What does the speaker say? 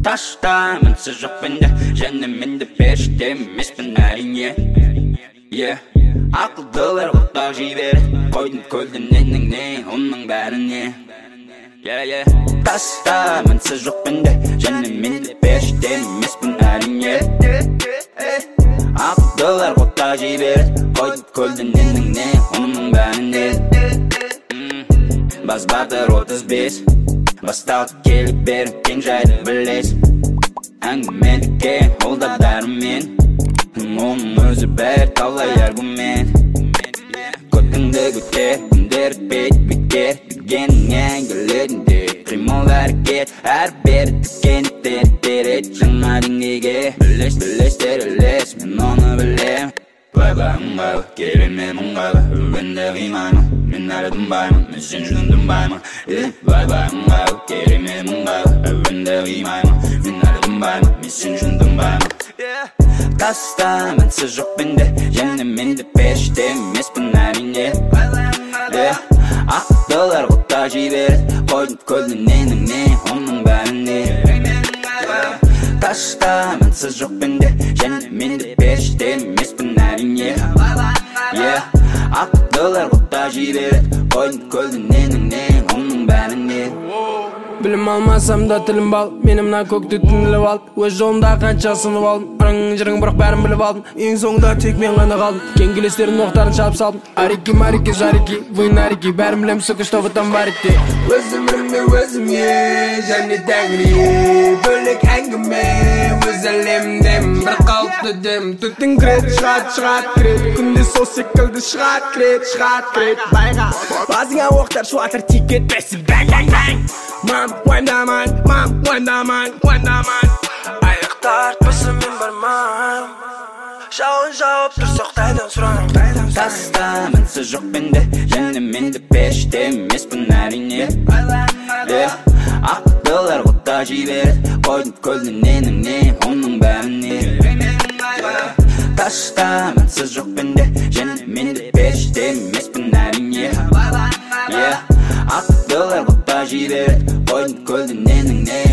таштаймын сіз жоқ менде және менде періште емеспін әрине ақылдылар құттақ жібереді қойдым көлденеңнен оның бәріне таштаймын сіз жоқ менде және менде періште емеспін әрине ақылдылар құттақ жібереді қойдым көлденеңнен оның бәріне бас батыр 35 басталды келіп беріп кең жайды білесің әңгімелікке ол да бәрімен оның өзі бәрі талай аргумент көтіңді көтер күндер өтпейді бекер білгеніңнен келетінде қимыл әрекет әрбір тіккен терет жаңа деңгейге білес терелес мен оны білем Бай-бай ыңғайлы кереме мұңғайлы өлгенде қимаймын мен әлі тынбаймын мен сен үшін тынбаймын Бай-бай ыңғайлы кереме мұңғайлы өлгенде қимаймын мен әлі тынбаймын мен сен үшін тынбаймын тастаймын сіз жоқ менде және менде періште емеспін әрине ақылдылар құттақ жібереді қойдым көлденеңнен оның бәріне таштаймын сіз жоқ менде және менде періште емеспін әрине ақылдылар құттақ жібереді қойдым көлденеңнен оның бәріне білім алмасам да тілім бал мені мына көкті түніліп алып өз жолымда қанша сынып алдым ырың жырың бірақ бәрін біліп алдым ең соңында тек мен ғана қалдым кеңкелестердің оқтарын шалып салдым арики марики жарики вы нарики бәрін білем сука чтобы там варите өз өмірімде өзіме және тәңірге бөлек әңгіме өз әлемдемін бір қалыпты демін түтін кіреді шығады кіреді күнде сол секілді шығады кіреді байға басыңа оқтар шуатыр тиіп кетпесін бәң Мам, уайымдамайын Аяқтар тартпаса мен бармайым Жауын жауып тұрсақ қайдан сұрайым тастаймын сіз жоқ менде және менде періште емеспін әрине ақылдылар құттақ жібереді қойдым көлденеңнен оның бәріне тастаймын сіз жоқ менде және менде періште емеспін әрине ақылдылар құттақ жібереді қойдым көлденеңнен